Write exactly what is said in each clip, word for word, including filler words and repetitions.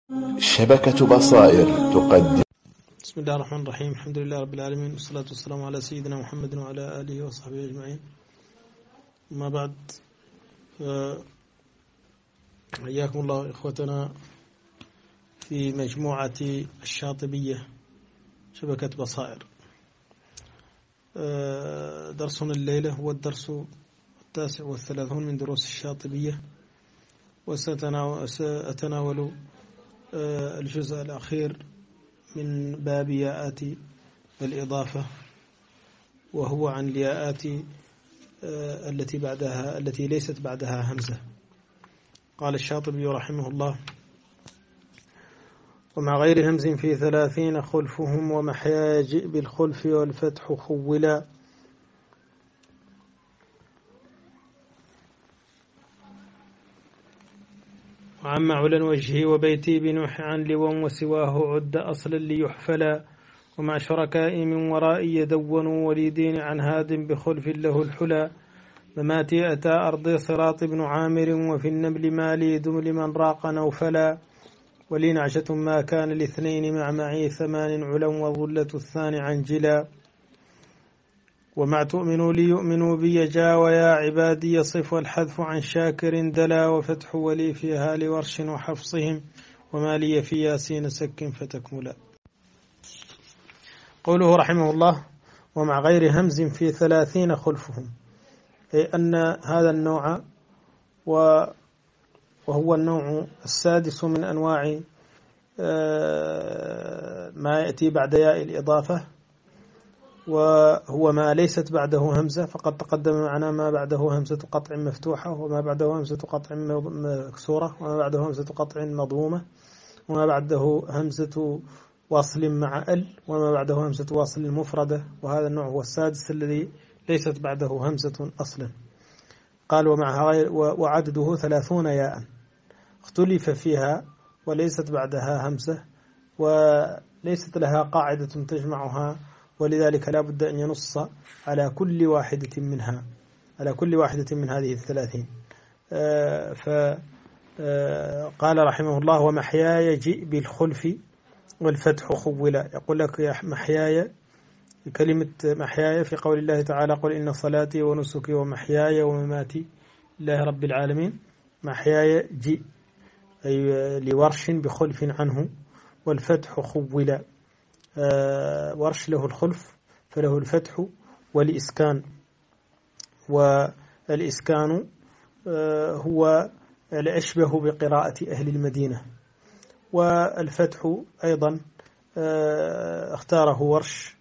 شبكة بصائر تقدم. بسم الله الرحمن الرحيم. الحمد لله رب العالمين، والصلاة والسلام على سيدنا محمد وعلى آله وصحبه أجمعين. ما بعد، حياكم الله إخوتنا في مجموعة الشاطبية شبكة بصائر. درسنا الليلة هو الدرس التاسع والثلاثون من دروس الشاطبية، وسأتناول الجزء الأخير من باب ياءات الإضافة، وهو عن الياءات التي بعدها التي ليست بعدها همزة. قال الشاطبي رحمه الله: ومع غير همز في ثلاثين خلفهم، ومحيا يجئ بالخلف والفتح خولا. وعم علا وجهي وبيتي بنوح عن لوا، وسواه عد أصلا ليحفلا. ومع شركاء من ورائي يدونوا، وليدين عن هاد بخلف له الحلا. مماتي أتى أرضي صراط بن عامر، وفي النمل مالي دم لمن راق نوفلا. ولي نعشة ما كان الاثنين مع معي ثمان علا، وظلة الثاني عنجلا. ومع تؤمنوا ليؤمنوا بي جا، ويا عبادي يصف والحذف عن شاكر دلا. وفتح ولي فيها لورش وحفصهم، وما لي في ياسين سك فتكملا. قوله رحمه الله: ومع غير همز في ثلاثين خلفهم، أي أن هذا النوع وهو النوع السادس من أنواع ما يأتي بعد ياء الإضافة، وهو ما ليست بعده همزة. فقد تقدم معنا ما بعده همزة قطع مفتوحة، وما بعده همزة قطع مكسورة، وما بعده همزة قطع مضمومة، وما بعده همزة واصل مع ال، وما بعده همزة واصل مفردة. وهذا النوع هو السادس الذي ليست بعده همزة أصلا. قال: ومع غير وعدده ثلاثون ياء اختلف فيها، وليست بعدها همزة، وليست لها قاعدة تجمعها، ولذلك لا بد أن ينص على كل واحدة منها على كل واحدة من هذه الثلاثين. فقال رحمه الله: ومحياي يجئ بالخلف والفتح خولا. يقول لك يا محياي، كلمة محياي في قول الله تعالى: قل إن صلاتي ونسكي ومحياي ومماتي لله رب العالمين. محياي جئ أي لورش بخلف عنه، والفتح خولا. ورش له الخلف فله الفتح والإسكان، والإسكان هو الأشبه بقراءة أهل المدينة. والفتح أيضا اختاره ورش،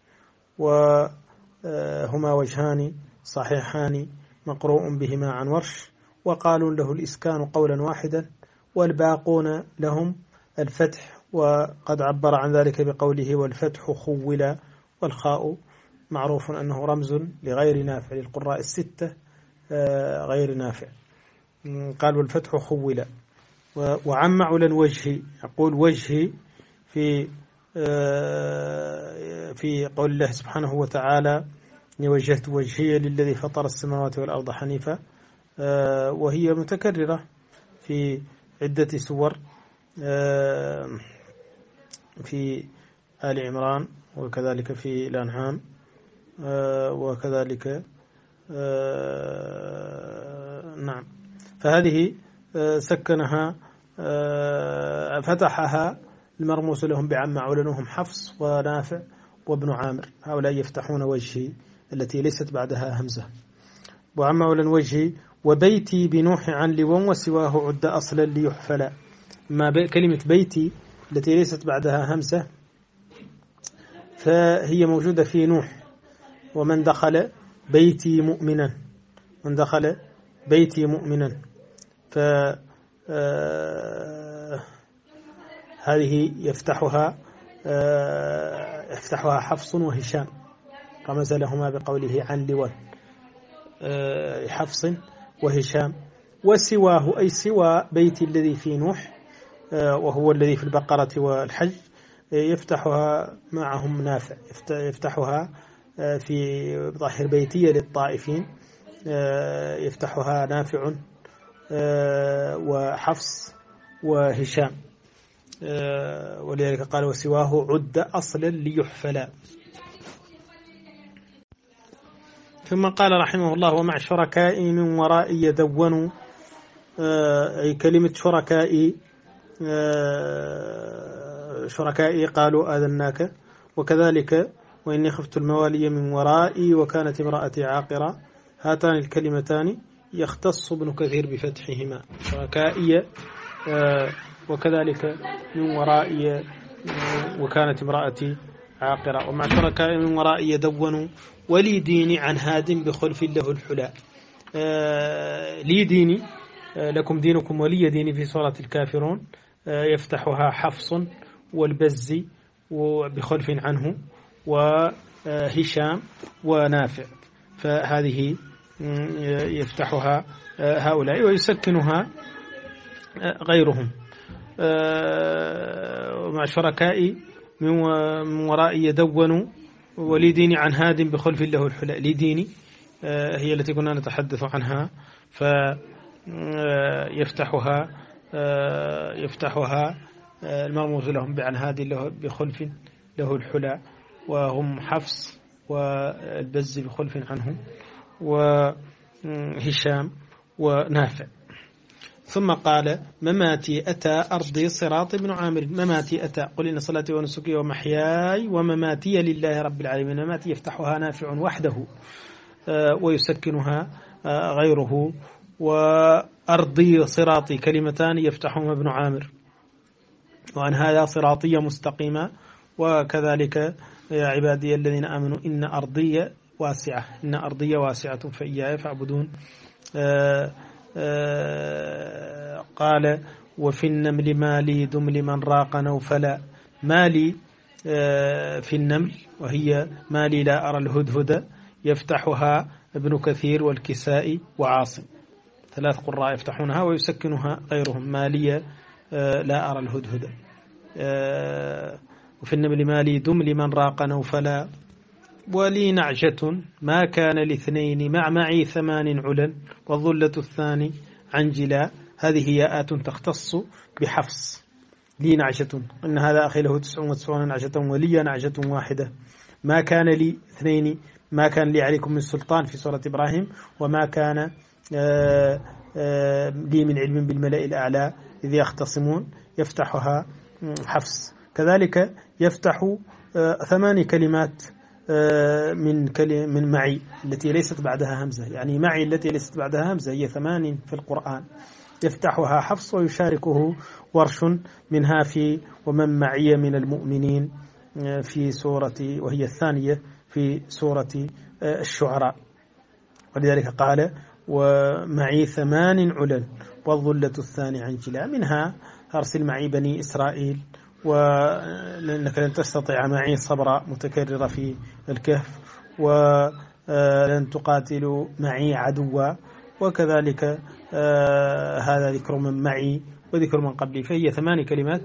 وهما وجهان صحيحان مقروء بهما عن ورش، وقالوا له الإسكان قولا واحدا، والباقون لهم الفتح، وقد عبر عن ذلك بقوله: والفتح خولا. والخاء معروف أنه رمز لغير نافع، للقراء الستة غير نافع. قال: والفتح خولا. وعم علا وجهي، يقول وجهي في في قول الله سبحانه وتعالى: إني وجهت وجهي للذي فطر السماوات والأرض حنيفا، وهي متكررة في عدة سور في آل عمران، وكذلك في الأنعام، وكذلك نعم. فهذه سكنها فتحها المرموس لهم بعم علا، وهم حفص ونافع وابن عامر. هؤلاء يفتحون وجهي التي ليست بعدها همزة. وعم علا وجهي وبيتي بنوح عن لوا، وسواه عد أصلا ليحفلا. ما كلمة بيتي التي ليست بعدها همزة فهي موجودة في نوح: ومن دخل بيتي مؤمنا، من دخل بيتي مؤمنا. ف هذه يفتحها يفتحها حفص وهشام، رمز لهما بقوله عن لوا، حفص وهشام. وسواه أي سوى بيتي الذي في نوح، وهو الذي في البقرة والحج، يفتحها معهم نافع، يفتحها في ظاهر بيتية للطائفين، يفتحها نافع وحفص وهشام. ولذلك قال وسواه عد أصلا ليحفلا. ثم قال رحمه الله ومع شركائي من ورائي يدونوا، أي كلمة شركائي شركائي قالوا آذناك، وكذلك وإني خفت الموالي من ورائي وكانت امرأتي عاقرة، هاتان الكلمتان يختص ابن كثير بفتحهما، شركائي وكذلك من ورائي وكانت امرأتي عاقرة. ومع شركائي من ورائي يدونوا ولي ديني عن هاد بخلف له الحلا. لي ديني لكم دينكم ولي ديني في سورة الكافرون يفتحها حفص والبزي وبخلف عنه وهشام ونافع، فهذه يفتحها هؤلاء ويسكنها غيرهم. ومع شركائي من ورائي يدونوا ولي ديني عن هاد بخلف له الحلا. لي ديني هي التي كنا نتحدث عنها، فيفتحها يفتحها المرموز لهم بعن هاد بخلف له الحلا، وهم حفص والبز بخلف عنه وهشام ونافع. ثم قال مماتي أتى أرضي صراط بن عامر. مماتي أتى قل إن صلاتي ونسكي ومحياي ومماتي لله رب العالمين. مماتي يفتحها نافع وحده ويسكنها غيره. وأرضي صراطي كلمتان يفتحهما ابن عامر، وأن هذا صراطية مستقيمة. وكذلك يا عبادي الذين آمنوا إن أرضي واسعة، إن أرضي واسعة فإياي فاعبدون. آآ آآ قال وفي النمل مالي دم لمن راق نوفلا. مالي في النمل وهي مالي لا أرى الهدهد، يفتحها ابن كثير والكسائي وعاصم، ثلاث قراء يفتحونها ويسكنها غيرهم. مالي لا أرى الهدهد. وفي النمل مالي دم لمن راق نوفلا. ولي نعجة ما كان لاثنين مع معي ثمان علا والظلة الثاني عنجلا. هذه ياءات تختص بحفص. لي نعجة إن هذا أخي له تسعون وتسعون نعجة ولي نعجة واحدة. ما كان لي اثنين ما كان لي عليكم من سلطان في سورة إبراهيم، وما كان آآ آآ لي من علم بالملأ الأعلى إذ يختصمون، يفتحها حفص. كذلك يفتح ثمان كلمات من من معي التي ليست بعدها همزة، يعني معي التي ليست بعدها همزة هي ثمان في القرآن، يفتحها حفص ويشاركه ورش منها في ومن معي من المؤمنين في سورة، وهي الثانية في سورة الشعراء. ولذلك قال ومعي ثمان علل والظلة الثاني عنجلا. منها أرسل معي بني إسرائيل، ولأنك لن تستطيع معي صبرا متكررة في الكهف، ولن تقاتلوا معي عدوا. وكذلك هذا ذكر من معي وذكر من قبلي، فهي ثمان كلمات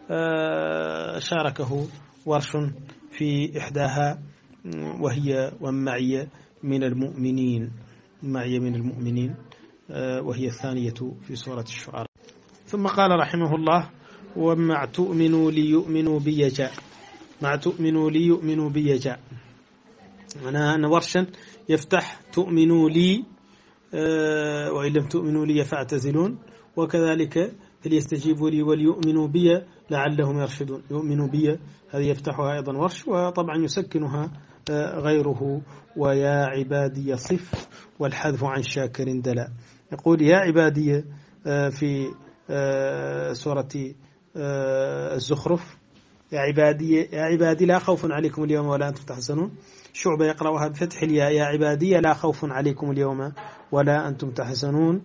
شاركه ورش في إحداها وهي ومعي من المؤمنين، معي من المؤمنين، وهي الثانية في سورة الشعراء. ثم قال رحمه الله ومع تؤمنوا ليؤمنوا بي جاء. مع تؤمنوا ليؤمنوا بي جاء معناها أن ورشا يفتح تؤمنوا لي وإن لم تؤمنوا لي فاعتزلون، وكذلك فليستجيبوا لي وليؤمنوا بي لعلهم يرشدون. يؤمنوا بي هذه يفتحها أيضا ورش، وطبعا يسكنها غيره. ويا عبادي صف والحذف عن شاكر دلا. يقول يا عبادي في سورة الزخرف يا عبادي يا عبادي لا خوف عليكم اليوم ولا أنتم تحزنون. شعبة يقرأها بفتح الياء يا عبادي لا خوف عليكم اليوم ولا أنتم تحزنون.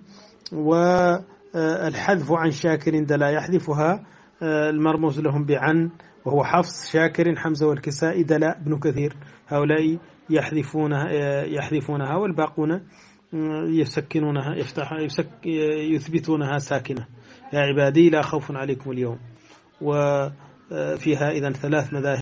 والحذف عن شاكر دلا يحذفها المرموز لهم بعن وهو حفص، شاكر حمزة والكسائي، دلا ابن كثير. هؤلاء يحذفونها يحذفونها والباقون يسكنونها يفتح يسك يثبتونها ساكنة. يا عبادي لا خوف عليكم اليوم. وفيها إذن ثلاث مذاهب.